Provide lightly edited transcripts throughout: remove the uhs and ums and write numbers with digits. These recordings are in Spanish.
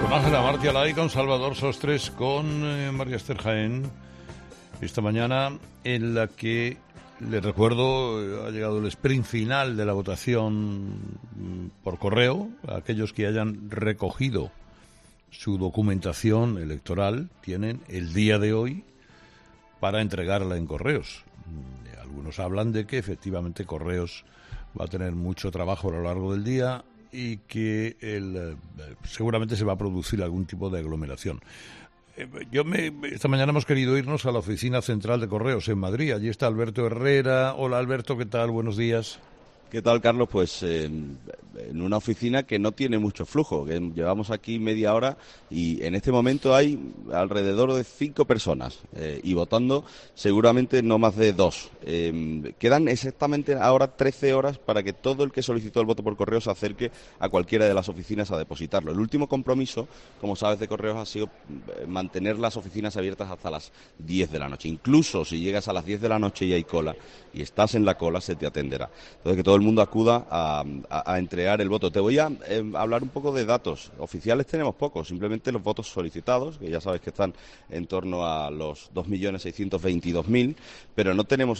Con Ángela Martialay, con Salvador Sostres, con María Esther Jaén, esta mañana en la que, les recuerdo, ha llegado el sprint final de la votación por correo. Aquellos que hayan recogido su documentación electoral tienen el día de hoy para entregarla en correos. Algunos hablan de que efectivamente Correos va a tener mucho trabajo a lo largo del día y que seguramente se va a producir algún tipo de aglomeración. Esta mañana hemos querido irnos a la oficina central de Correos en Madrid. Allí está Alberto Herrera. Hola Alberto, ¿qué tal? Buenos días. ¿Qué tal, Carlos? Pues en una oficina que no tiene mucho flujo, que llevamos aquí media hora y en este momento hay alrededor de 5 personas y votando seguramente no más de 2. Quedan exactamente ahora 13 horas para que todo el que solicitó el voto por correo se acerque a cualquiera de las oficinas a depositarlo. El último compromiso, como sabes, de Correos ha sido mantener las oficinas abiertas hasta las 10 de la noche. Incluso si llegas a las 10 de la noche y hay cola y estás en la cola, se te atenderá. Entonces, que todo el mundo acuda a entregar el voto. Te voy a hablar un poco de datos. Oficiales tenemos pocos, simplemente los votos solicitados, que ya sabes que están en torno a los 2.622.000, pero no tenemos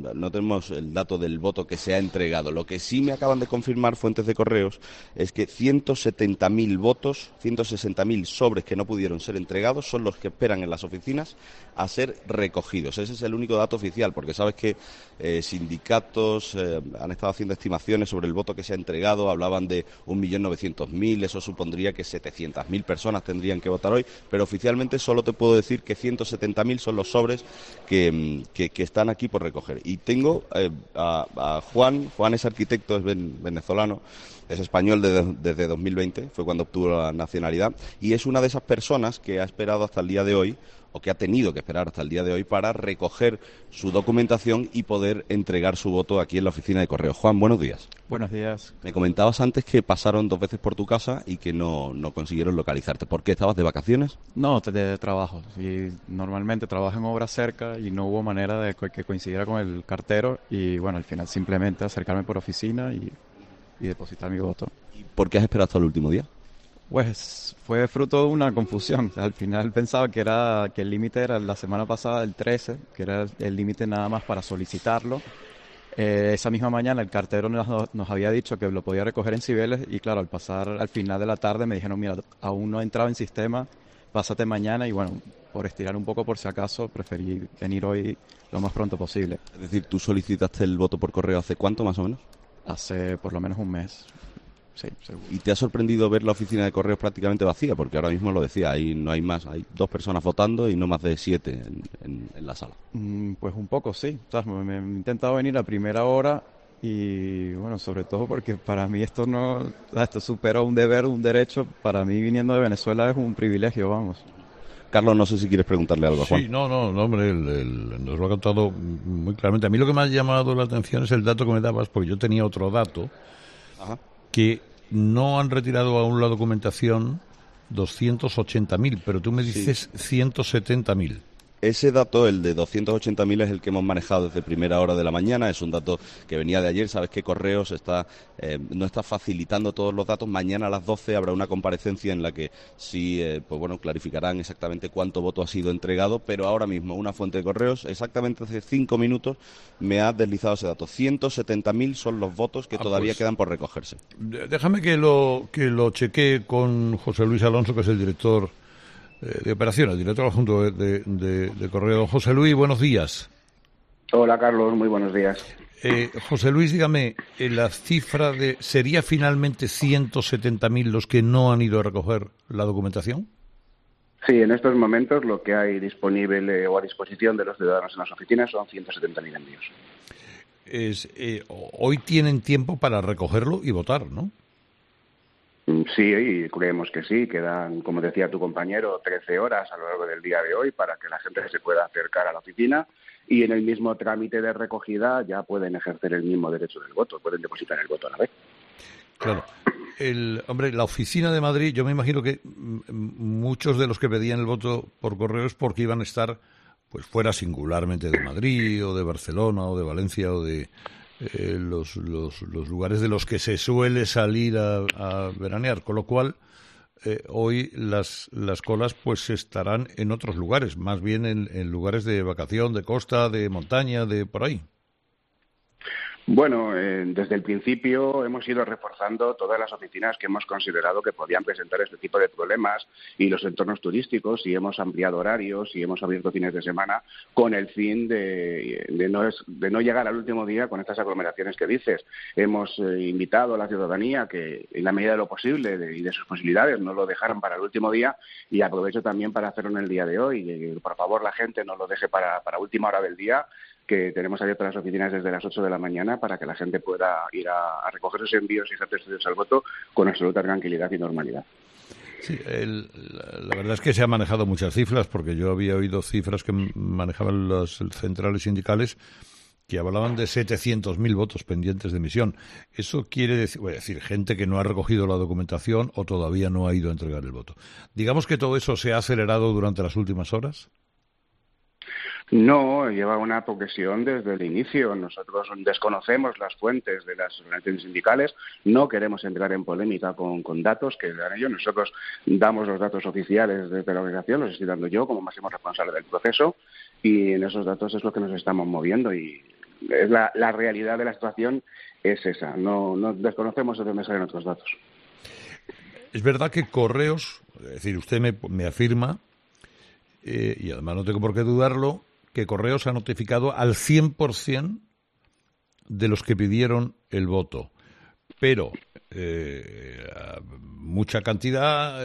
el dato del voto que se ha entregado. Lo que sí me acaban de confirmar fuentes de Correos es que 170.000 votos, 160.000 sobres que no pudieron ser entregados son los que esperan en las oficinas a ser recogidos. Ese es el único dato oficial, porque sabes que sindicatos han estado haciendo estimaciones sobre el voto que se ha entregado, hablaban de 1.900.000, eso supondría que 700.000 personas tendrían que votar hoy, pero oficialmente solo te puedo decir que 170.000 son los sobres que están aquí por recoger. Y tengo a Juan es arquitecto, es venezolano, es español desde 2020, fue cuando obtuvo la nacionalidad, y es una de esas personas que ha esperado hasta el día de hoy, o que ha tenido que esperar hasta el día de hoy para recoger su documentación y poder entregar su voto aquí en la oficina de Correos. Juan, buenos días. Buenos días. Me comentabas antes que pasaron 2 veces por tu casa y que no consiguieron localizarte. ¿Por qué? ¿Estabas de vacaciones? No, de trabajo. Y normalmente trabajo en obra cerca y no hubo manera de que coincidiera con el cartero y bueno, al final simplemente acercarme por oficina y depositar mi voto. ¿Y por qué has esperado hasta el último día? Pues fue fruto de una confusión. Al final pensaba que el límite era la semana pasada el 13, que era el límite nada más para solicitarlo. Esa misma mañana el cartero nos había dicho que lo podía recoger en Cibeles y claro, al pasar al final de la tarde me dijeron, mira, aún no ha entrado en sistema, pásate mañana y bueno, por estirar un poco por si acaso, preferí venir hoy lo más pronto posible. Es decir, ¿tú solicitaste el voto por correo hace cuánto más o menos? Hace por lo menos un mes. Sí, seguro. ¿Y te ha sorprendido ver la oficina de Correos prácticamente vacía? Porque ahora mismo lo decía, ahí no hay más, hay 2 personas votando y no más de 7 en la sala. Pues un poco sí, o sea, me he intentado venir a primera hora y bueno, sobre todo porque para mí esto supera un deber, un derecho, para mí viniendo de Venezuela es un privilegio, vamos. Carlos, no sé si quieres preguntarle algo a Juan. Sí, no, hombre, nos lo ha contado muy claramente. A mí lo que me ha llamado la atención es el dato que me dabas, porque yo tenía otro dato. Ajá. Que no han retirado aún la documentación 280.000, pero tú me dices sí. 170.000. Ese dato, el de 280.000, es el que hemos manejado desde primera hora de la mañana. Es un dato que venía de ayer. Sabes que Correos no está facilitando todos los datos. Mañana a las 12 habrá una comparecencia en la que sí, clarificarán exactamente cuánto voto ha sido entregado. Pero ahora mismo una fuente de Correos, exactamente hace 5 minutos, me ha deslizado ese dato. 170.000 son los votos que todavía quedan por recogerse. Déjame que lo chequee con José Luis Alonso, que es el director de operaciones, director adjunto de Correo. Don José Luis, buenos días. Hola, Carlos, muy buenos días. José Luis, dígame, la cifra ¿sería finalmente 170.000 los que no han ido a recoger la documentación? Sí, en estos momentos lo que hay disponible o a disposición de los ciudadanos en las oficinas son 170.000 envíos. Hoy tienen tiempo para recogerlo y votar, ¿no? Sí, y creemos que sí. Quedan, como decía tu compañero, 13 horas a lo largo del día de hoy para que la gente se pueda acercar a la oficina y en el mismo trámite de recogida ya pueden ejercer el mismo derecho del voto, pueden depositar el voto a la vez. Claro. La oficina de Madrid, yo me imagino que muchos de los que pedían el voto por correo es porque iban a estar pues fuera singularmente de Madrid o de Barcelona o de Valencia o de los lugares de los que se suele salir a veranear, con lo cual hoy las colas pues estarán en otros lugares, más bien en lugares de vacación, de costa, de montaña, de por ahí. Bueno, desde el principio hemos ido reforzando todas las oficinas que hemos considerado que podían presentar este tipo de problemas y los entornos turísticos, y hemos ampliado horarios y hemos abierto fines de semana con el fin de no llegar al último día con estas aglomeraciones que dices. Hemos invitado a la ciudadanía que, en la medida de lo posible y de sus posibilidades, no lo dejaran para el último día, y aprovecho también para hacerlo en el día de hoy. Por favor, la gente no lo deje para última hora del día, que tenemos abiertas las oficinas desde las 8 de la mañana para que la gente pueda ir a recoger sus envíos y hacer estudios al voto con absoluta tranquilidad y normalidad. Sí, la verdad es que se han manejado muchas cifras, porque yo había oído cifras que manejaban las centrales sindicales que hablaban de 700.000 votos pendientes de emisión. Eso quiere decir, gente que no ha recogido la documentación o todavía no ha ido a entregar el voto. Digamos que todo eso se ha acelerado durante las últimas horas. No, lleva una progresión desde el inicio. Nosotros desconocemos las fuentes de las organizaciones sindicales, no queremos entrar en polémica con datos que dan ellos. Nosotros damos los datos oficiales de la organización, los estoy dando yo como máximo responsable del proceso, y en esos datos es lo que nos estamos moviendo, y es la realidad de la situación es esa. No desconocemos de dónde salen otros datos. Es verdad que Correos, es decir, usted me afirma, y además no tengo por qué dudarlo, que Correos ha notificado al 100% de los que pidieron el voto. Pero mucha cantidad,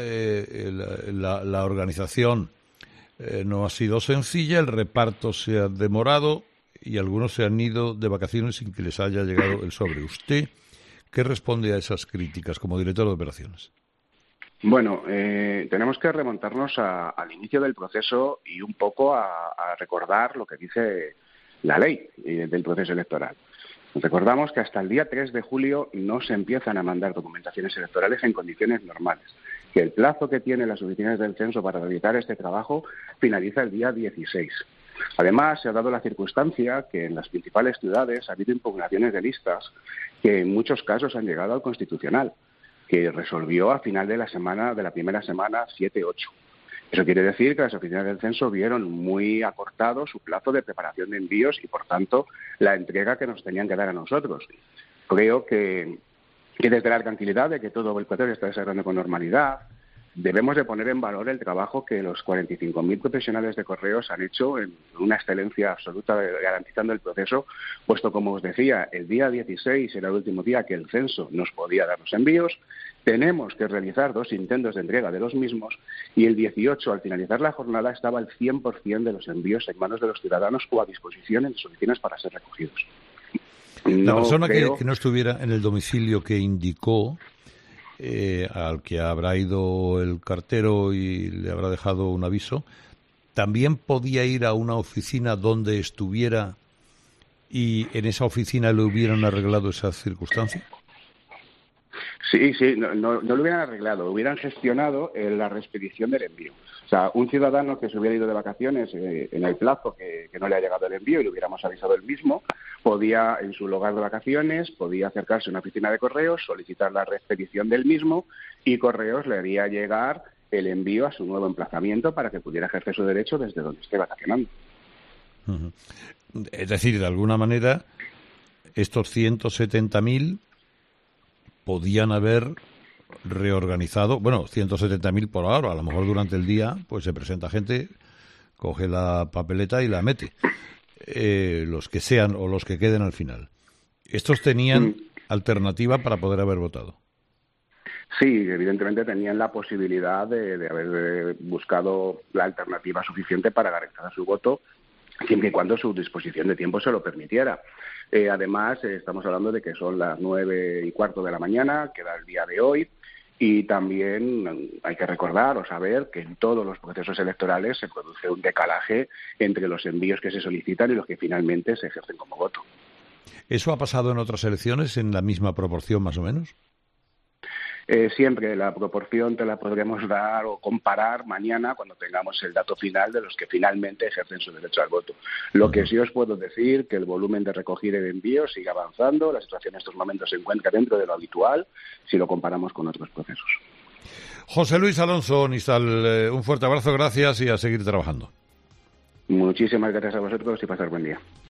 la organización no ha sido sencilla, el reparto se ha demorado y algunos se han ido de vacaciones sin que les haya llegado el sobre. ¿Usted qué responde a esas críticas como director de operaciones? Bueno, tenemos que remontarnos al inicio del proceso y un poco a recordar lo que dice la ley del proceso electoral. Recordamos que hasta el día 3 de julio no se empiezan a mandar documentaciones electorales en condiciones normales, que el plazo que tienen las oficinas del censo para realizar este trabajo finaliza el día 16. Además, se ha dado la circunstancia que en las principales ciudades ha habido impugnaciones de listas que en muchos casos han llegado al Constitucional, que resolvió a final de la primera semana 7-8. Eso quiere decir que las oficinas del censo vieron muy acortado su plazo de preparación de envíos y, por tanto, la entrega que nos tenían que dar a nosotros. Creo que desde la tranquilidad de que todo el proceso está desarrollando con normalidad, debemos de poner en valor el trabajo que los 45.000 profesionales de Correos han hecho en una excelencia absoluta, garantizando el proceso, puesto, como os decía, el día 16 era el último día que el censo nos podía dar los envíos. Tenemos que realizar 2 intentos de entrega de los mismos, y el 18, al finalizar la jornada, estaba el 100% de los envíos en manos de los ciudadanos o a disposición en las oficinas para ser recogidos. La persona que no estuviera en el domicilio que indicó, al que habrá ido el cartero y le habrá dejado un aviso, ¿también podía ir a una oficina donde estuviera y en esa oficina le hubieran arreglado esa circunstancia? Sí, no lo hubieran arreglado, hubieran gestionado la reexpedición del envío. O sea, un ciudadano que se hubiera ido de vacaciones en el plazo que no le ha llegado el envío y le hubiéramos avisado el mismo, podía, en su lugar de vacaciones, podía acercarse a una oficina de Correos, solicitar la reexpedición del mismo, y Correos le haría llegar el envío a su nuevo emplazamiento para que pudiera ejercer su derecho desde donde esté vacacionando. Uh-huh. Es decir, de alguna manera, estos 170.000 podían haber reorganizado, 170.000 por ahora, a lo mejor durante el día pues se presenta gente, coge la papeleta y la mete, los que sean o los que queden al final. ¿Estos tenían alternativa para poder haber votado? Sí, evidentemente tenían la posibilidad de haber buscado la alternativa suficiente para garantizar su voto, siempre y cuando su disposición de tiempo se lo permitiera. Además, estamos hablando de que son las 9:15 de la mañana, queda el día de hoy, y también hay que recordar o saber que en todos los procesos electorales se produce un decalaje entre los envíos que se solicitan y los que finalmente se ejercen como voto. ¿Eso ha pasado en otras elecciones en la misma proporción, más o menos? Siempre la proporción te la podremos dar o comparar mañana cuando tengamos el dato final de los que finalmente ejercen su derecho al voto. Lo que sí os puedo decir que el volumen de recogida y de envíos sigue avanzando, la situación en estos momentos se encuentra dentro de lo habitual si lo comparamos con otros procesos. José Luis Alonso Nistal, un fuerte abrazo, gracias y a seguir trabajando. Muchísimas gracias a vosotros y pasar buen día.